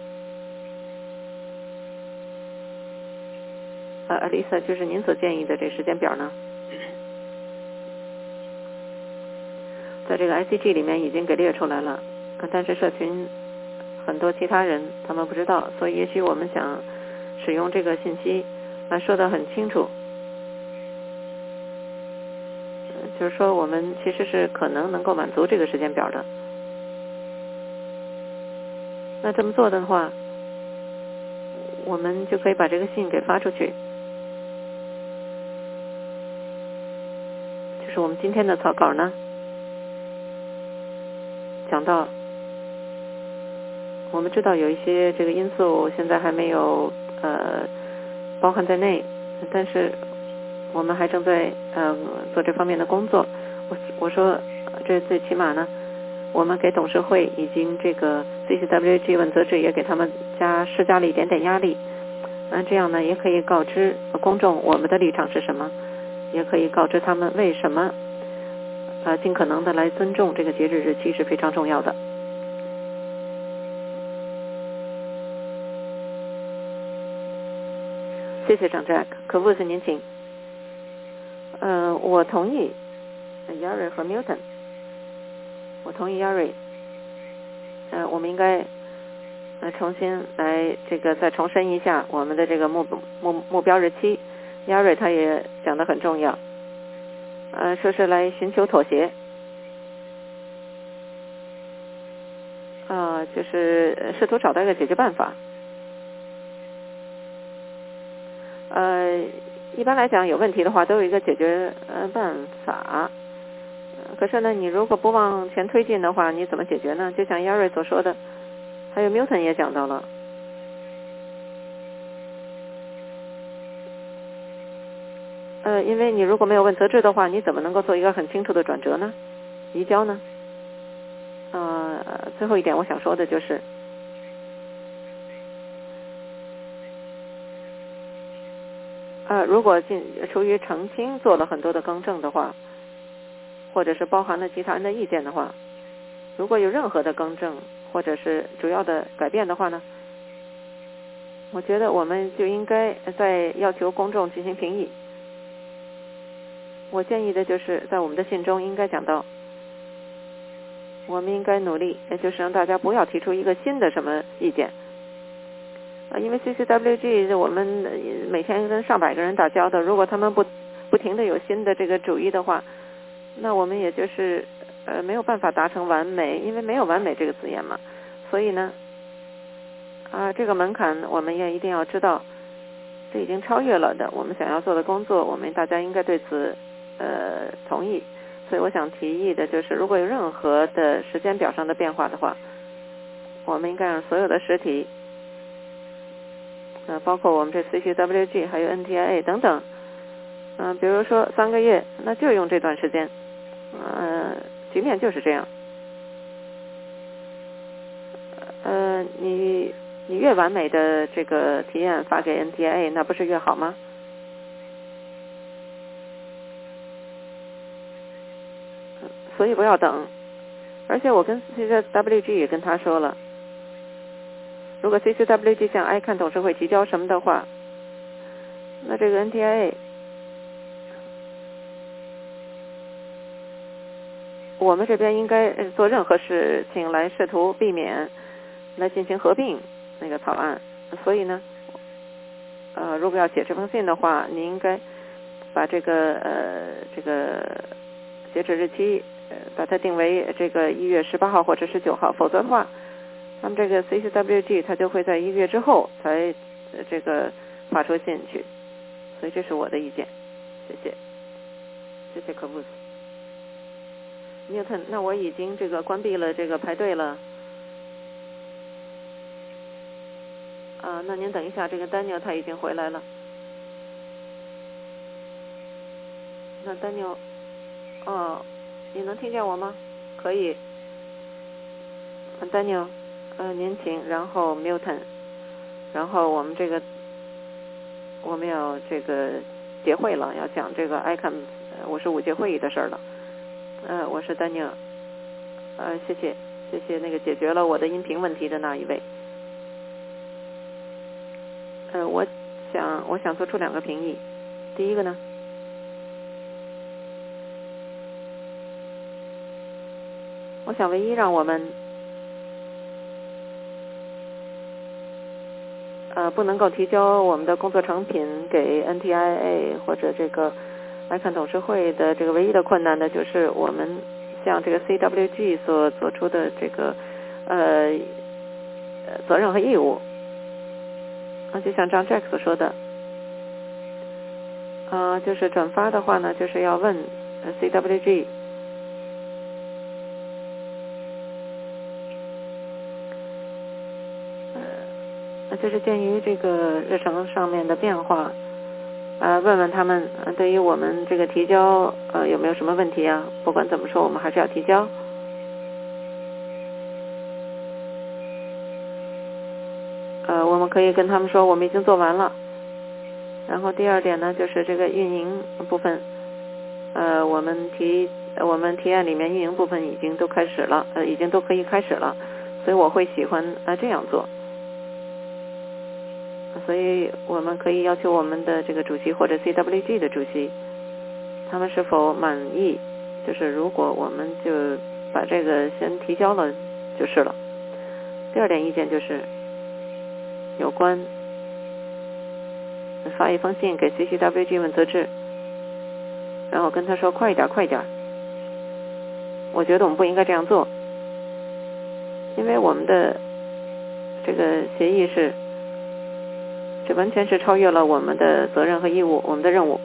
呃 ，Lisa， 就是您所建议的这时间表呢，在这个 I C G 里面已经给列出来了，但是社群很多其他人他们不知道，所以也许我们想使用这个信息来说得很清楚，就是说我们其实是可能能够满足这个时间表的。那这么做的话，我们就可以把这个信给发出去。就是我们今天的草稿呢，讲到我们知道有一些这个因素现在还没有呃包含在内，但是我们还正在呃做这方面的工作。我我说这最起码呢，我们给董事会已经这个 C C W G 问责制也给他们加施加了一点点压力，那这样呢也可以告知公众我们的立场是什么，也可以告知他们为什么呃尽可能的来尊重这个截止日期是非常重要的。谢谢张 Jack， 可不是您请。呃，我同意 Yari 和 Milton， 我同意 Yari， 呃，我们应该呃重新来这个再重申一下我们的这个目目目标日期。Yari 他也讲得很重要，呃，说是来寻求妥协，呃，就是试图找到一个解决办法。呃，一般来讲有问题的话都有一个解决呃办法，可是呢你如果不往前推进的话，你怎么解决呢？就像 Yari 所说的，还有 Milton 也讲到了， 呃，因为你如果没有问责制的话，你怎么能够做一个很清楚的转折呢？移交呢？呃，最后一点我想说的就是，呃，如果进出于澄清做了很多的更正的话，或者是包含了其他人的意见的话，如果有任何的更正或者是主要的改变的话呢，我觉得我们就应该在要求公众进行评议。我建议的就是在我们的信中应该讲到，我们应该努力，也就是让大家不要提出一个新的什么意见。呃，因为 C C W G 我们每天跟上百个人打交道，如果他们不不停的有新的这个主意的话，那我们也就是呃没有办法达成完美，因为没有完美这个字眼嘛。所以呢，啊，这个门槛我们也一定要知道，这已经超越了的我们想要做的工作，我们大家应该对此呃同意。所以我想提议的就是，如果有任何的时间表上的变化的话，我们应该让所有的实体，呃，包括我们这 C C W G 还有 N T I A 等等，嗯、呃，比如说三个月，那就用这段时间，呃，局面就是这样。呃，你你越完美的这个提案发给 N T I A， 那不是越好吗？所以不要等。而且我跟 C C W G 也跟他说了，如果 C C W G 向 I C A N 董事会提交什么的话，那这个 N T I A 我们这边应该做任何事情来试图避免来进行合并那个草案。所以呢，呃，如果要写这封信的话，你应该把这个呃这个截止日期呃把它定为这个一月十八号或者十九号，否则的话，他们这个 C C W G 它就会在一个月之后才呃这个发出信去。所以这是我的意见，谢谢，谢谢可布斯。Newton，那我已经这个关闭了这个排队了。啊，那您等一下，这个 Daniel 他已经回来了。那 Daniel， 哦，你能听见我吗？可以。Daniel， 呃，您请，然后 Milton， 然后我们这个我们要这个结会了，要讲这个 I C A N 五十五届会议的事儿了。呃，我是 Daniel， 呃，谢谢，谢谢那个解决了我的音频问题的那一位。呃，我想我想做出两个评议。第一个呢，我想唯一让我们呃不能够提交我们的工作成品给 N T I A 或者这个 I C A N 董事会的这个唯一的困难呢，就是我们向这个 C W G 所做出的这个呃责任和义务。啊，就像张 Jack 所说的，啊、呃，就是转发的话呢，就是要问 C W G， 呃，就是鉴于这个日程上面的变化，呃，问问他们，呃，对于我们这个提交，呃，有没有什么问题啊？不管怎么说，我们还是要提交。呃，我们可以跟他们说，我们已经做完了。然后第二点呢，就是这个运营部分，呃，我们提我们提案里面运营部分已经都开始了，呃，已经都可以开始了，所以我会喜欢呃这样做。所以我们可以要求我们的这个主席或者 C W G 的主席，他们是否满意？就是如果我们就把这个先提交了就是了。第二点意见就是有关发一封信给 C C W G 问责制，然后跟他说快一点快一点。我觉得我们不应该这样做，因为我们的这个协议是这完全是超越了我们的责任和义务，我们的任务。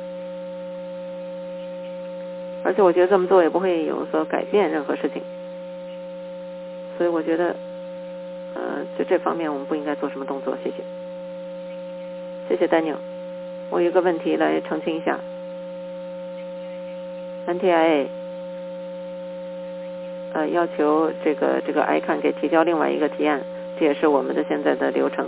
而且我觉得这么做也不会有所改变任何事情，所以我觉得呃，就这方面我们不应该做什么动作。谢谢，谢谢 Daniel。我有一个问题来澄清一下， N T I A 呃要求这个这个 I C A N 给提交另外一个提案，这也是我们的现在的流程，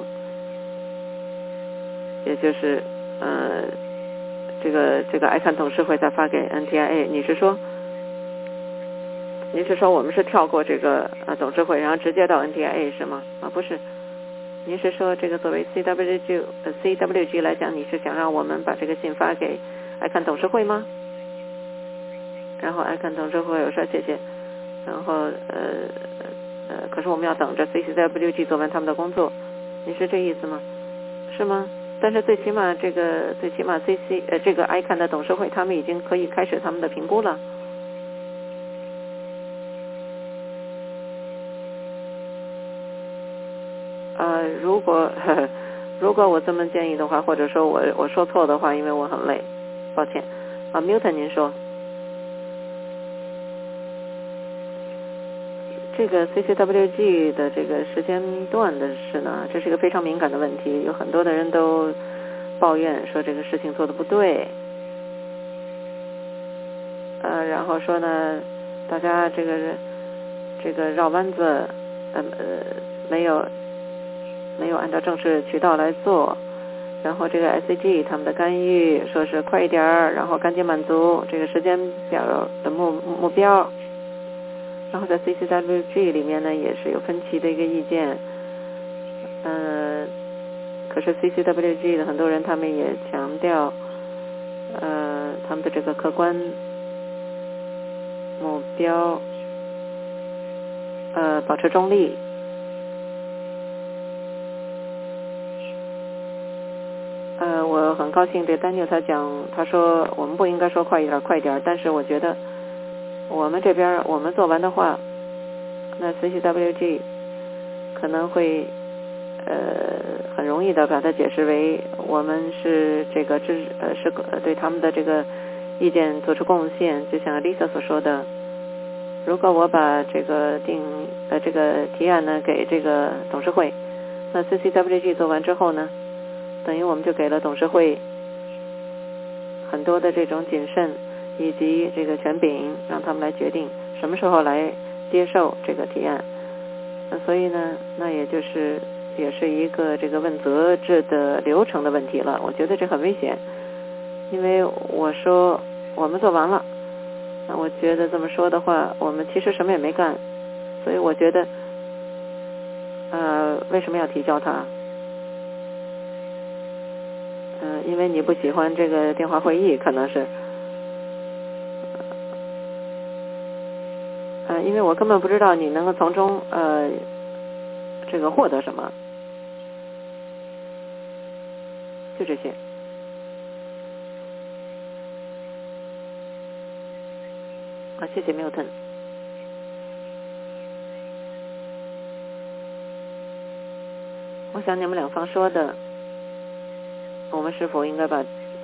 也就是呃这个这个 I C A N 董事会再发给 N T I A。 你是说你是说我们是跳过这个呃董事会然后直接到 N T I A 是吗？啊不是，您是说这个作为 C W G 呃 C W G 来讲，你是想让我们把这个信发给 I C A N 董事会吗？然后 I C A N 董事会我说谢谢，然后呃呃可是我们要等着 C C W G 做完他们的工作，你是这意思吗？是吗？但是最起码这个最起码 C C 呃这个 I C A N 的董事会他们已经可以开始他们的评估了。呃如果呵呵如果我这么建议的话，或者说我我说错的话，因为我很累，抱歉啊。 Milton 您说这个 C C W G 的这个时间段的事呢，这是一个非常敏感的问题，有很多的人都抱怨说这个事情做得不对，呃，然后说呢，大家这个这个绕弯子，呃呃，没有没有按照正式渠道来做，然后这个 I C G 他们的干预说是快一点儿，然后赶紧满足这个时间表的目目标。然后在 C C W G 里面呢，也是有分歧的一个意见，呃，可是 C C W G 的很多人他们也强调，呃，他们的这个客观目标，呃，保持中立。呃，我很高兴对 Daniel 他讲，他说我们不应该说快一点快一点，但是我觉得我们这边我们做完的话，那 C C W G 可能会呃很容易的把它解释为我们是这个支呃是对他们的这个意见做出贡献，就像 Lisa 所说的，如果我把这个定呃这个提案呢给这个董事会，那 C C W G 做完之后呢，等于我们就给了董事会很多的这种谨慎以及这个权柄，让他们来决定什么时候来接受这个提案。那所以呢，那也就是也是一个这个问责制的流程的问题了。我觉得这很危险，因为我说我们做完了，那我觉得这么说的话，我们其实什么也没干，所以我觉得呃为什么要提交它？嗯、呃，因为你不喜欢这个电话会议，可能是呃，因为我根本不知道你能够从中呃这个获得什么，就这些。啊，谢谢 Milton。我想你们两方说的，我们是否应该把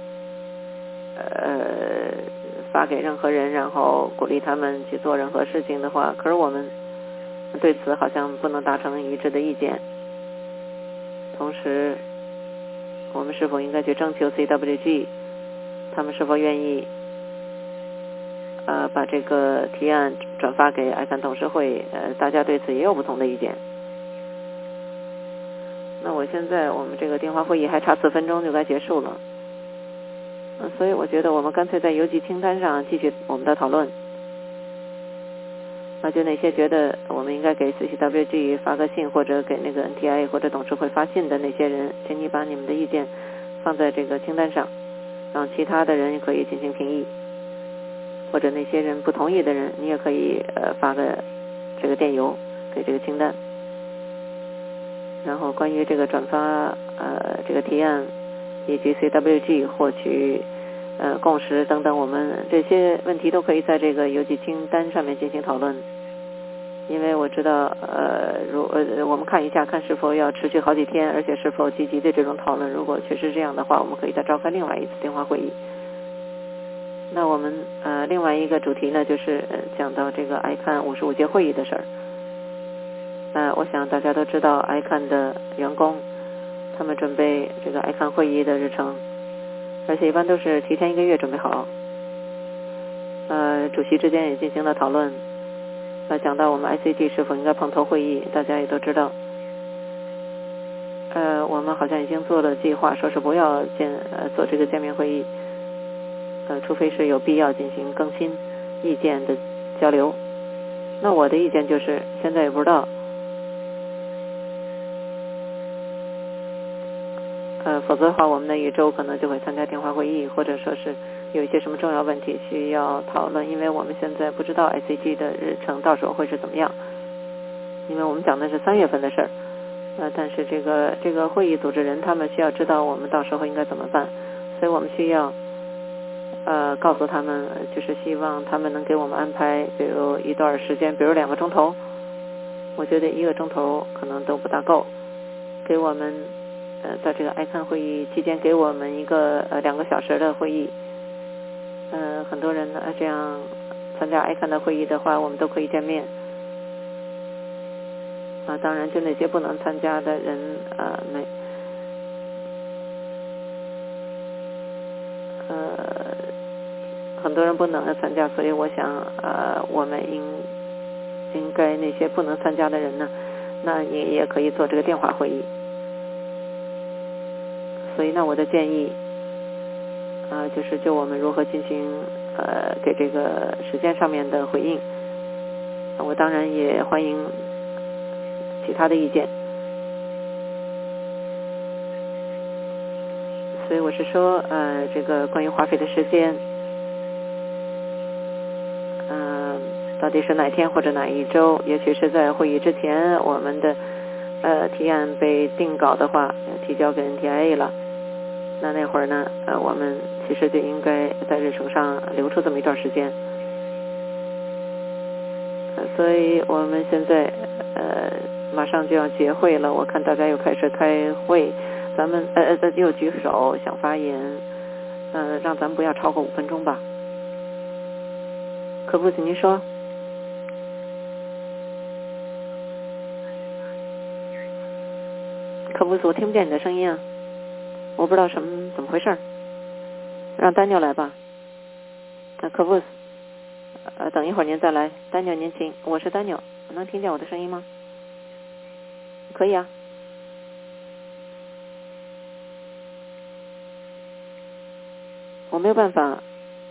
呃发给任何人，然后鼓励他们去做任何事情的话，可是我们对此好像不能达成一致的意见。同时，我们是否应该去征求 C W G， 他们是否愿意呃把这个提案转发给 I C A N 董事会？呃，大家对此也有不同的意见。那我现在我们这个电话会议还差四分钟就该结束了，嗯，所以我觉得我们干脆在邮寄清单上继续我们的讨论。那就那些觉得我们应该给 C C W G 发个信，或者给那个 N T I A 或者董事会发信的那些人，请你把你们的意见放在这个清单上，让其他的人可以进行评议，或者那些人不同意的人，你也可以呃发个这个电邮给这个清单。然后关于这个转发呃这个提案以及 C W G 获取呃共识等等，我们这些问题都可以在这个邮寄清单上面进行讨论。因为我知道呃如呃我们看一下看是否要持续好几天，而且是否积极的这种讨论。如果确实这样的话，我们可以再召开另外一次电话会议。那我们呃另外一个主题呢，就是呃讲到这个 I C A N 五十五届会议的事儿。呃，我想大家都知道 I C A N 的员工，他们准备这个 I C A N 会议的日程，而且一般都是提前一个月准备好。呃， 主席之间也进行了讨论，呃，讲到我们 I C G 是否应该碰头会议，大家也都知道。呃，我们好像已经做了计划，说是不要见呃做这个见面会议，呃，除非是有必要进行更新意见的交流。那我的意见就是现在也不知道，呃，否则的话我们那一周可能就会参加电话会议，或者说是有一些什么重要问题需要讨论，因为我们现在不知道 I C G 的日程到时候会是怎么样，因为我们讲的是三月份的事儿。呃，但是这个这个会议组织人他们需要知道我们到时候应该怎么办，所以我们需要呃告诉他们，就是希望他们能给我们安排，比如一段时间，比如两个钟头，我觉得一个钟头可能都不大够，给我们呃在这个 I C A N 会议期间给我们一个呃两个小时的会议，呃很多人呢这样参加 I C A N 的会议的话，我们都可以见面。啊，当然，就那些不能参加的人，呃，没，呃，很多人不能参加，所以我想，呃，我们应应该那些不能参加的人呢，那你也可以做这个电话会议。所以呢，我的建议，啊、呃，就是就我们如何进行，呃，给这个时间上面的回应。我当然也欢迎其他的意见。所以我是说，呃，这个关于花费的时间，嗯、呃，到底是哪天或者哪一周？也许是在会议之前，我们的呃提案被定稿的话，提交给 N T I A 了。那那会儿呢，呃，我们其实就应该在日程上留出这么一段时间。呃、所以我们现在呃马上就要结会了，我看大家又开始开会。咱们呃呃又举手想发言，呃，让咱们不要超过五分钟吧。可不，请您说。可不，我听不见你的声音啊，我不知道什么怎么回事，让丹尼尔来吧。呃，可不，呃，等一会儿您再来。丹尼尔您请，我是丹尼尔，能听见我的声音吗？可以啊。我没有办法，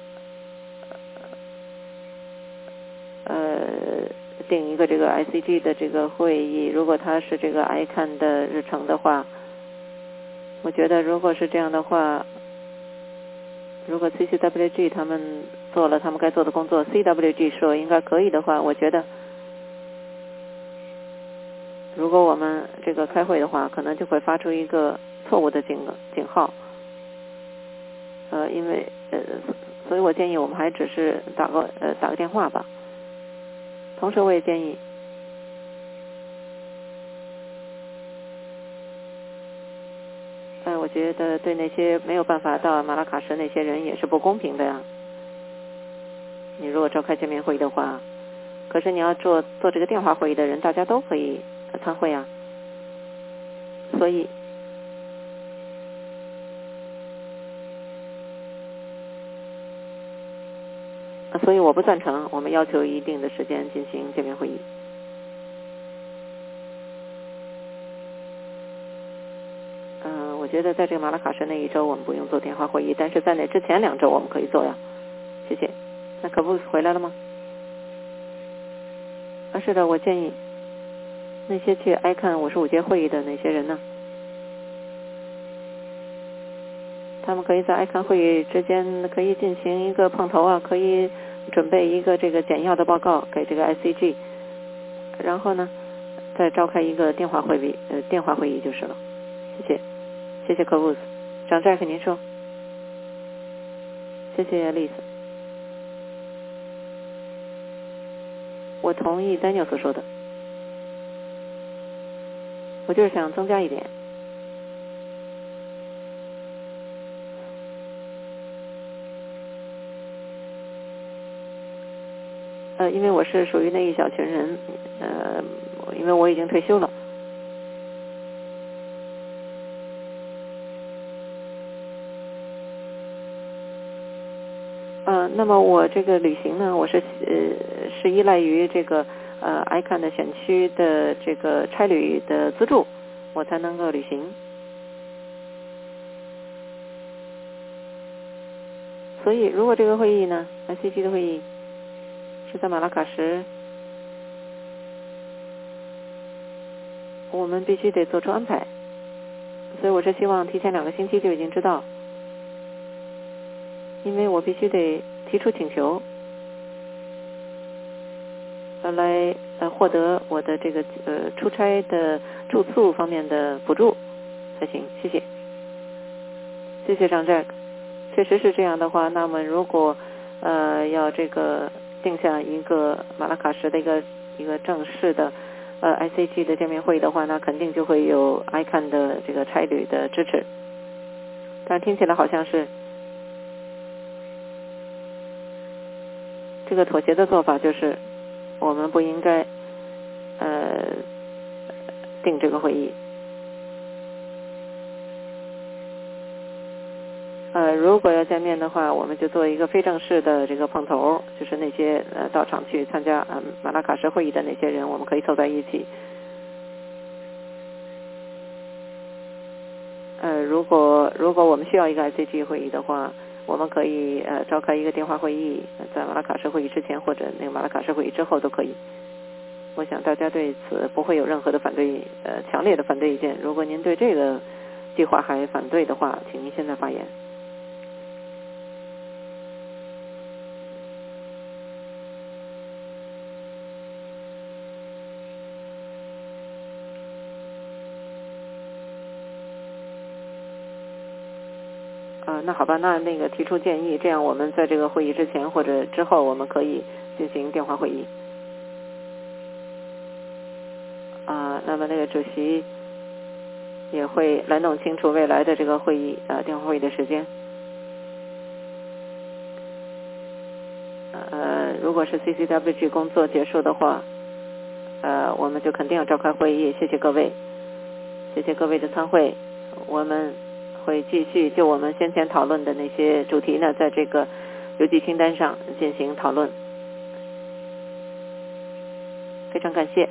呃，定一个这个 I C G 的这个会议。如果它是这个 I C A N 的日程的话，我觉得如果是这样的话，如果 C C W G 他们做了他们该做的工作 ，C W G 说应该可以的话，我觉得，如果我们这个开会的话，可能就会发出一个错误的警警号。呃，因为呃，所以我建议我们还只是打个呃打个电话吧。同时，我也建议，呃，我觉得对那些没有办法到马拉喀什那些人也是不公平的呀。你如果召开见面会的话，可是你要做做这个电话会议的人，大家都可以参会啊。所以。所以我不赞成我们要求一定的时间进行见面会议。嗯、呃，我觉得在这个马拉喀什那一周我们不用做电话会议，但是在那之前两周我们可以做呀。谢谢。那可不回来了吗？啊，是的，我建议那些去 I C A N 五十五届会议的那些人呢，他们可以在 I C A N 会议之间可以进行一个碰头啊，可以准备一个这个简要的报告给这个 I C G， 然后呢再召开一个电话会议呃电话会议就是了。谢谢，谢谢科布斯，长寨跟您说，谢谢丽丝。我同意丹尼尔所说的，我就是想增加一点。呃，因为我是属于那一小群人，呃，因为我已经退休了。呃，那那么我这个旅行呢，我是呃是依赖于这个呃 I C A N 的选区的这个差旅的资助，我才能够旅行。所以如果这个会议呢 I C G 的会议是在马拉喀什，我们必须得做出安排。所以我是希望提前两个星期就已经知道，因为我必须得提出请求，呃来呃获得我的这个呃出差的住宿方面的补助才行。谢谢，谢谢张 Jack。确实是这样的话，那么如果呃要这个定下一个马拉喀什的一个一个正式的呃 I C G 的见面会的话，那肯定就会有 I C A N 的这个差旅的支持。但听起来好像是这个妥协的做法，就是我们不应该呃定这个会议。呃，如果要见面的话，我们就做一个非正式的这个碰头，就是那些呃到场去参加呃马拉喀什会议的那些人，我们可以凑在一起。呃，如果如果我们需要一个 I C G 会议的话，我们可以呃召开一个电话会议，在马拉喀什会议之前或者那个马拉喀什会议之后都可以。我想大家对此不会有任何的反对呃强烈的反对意见。如果您对这个计划还反对的话，请您现在发言。呃，那好吧，那那个提出建议，这样我们在这个会议之前或者之后，我们可以进行电话会议。啊、呃，那么那个主席也会来弄清楚未来的这个会议呃电话会议的时间。呃，如果是 C C W G 工作结束的话，呃，我们就肯定要召开会议。谢谢各位，谢谢各位的参会，我们会继续就我们先前讨论的那些主题呢，在这个邮寄清单上进行讨论。非常感谢。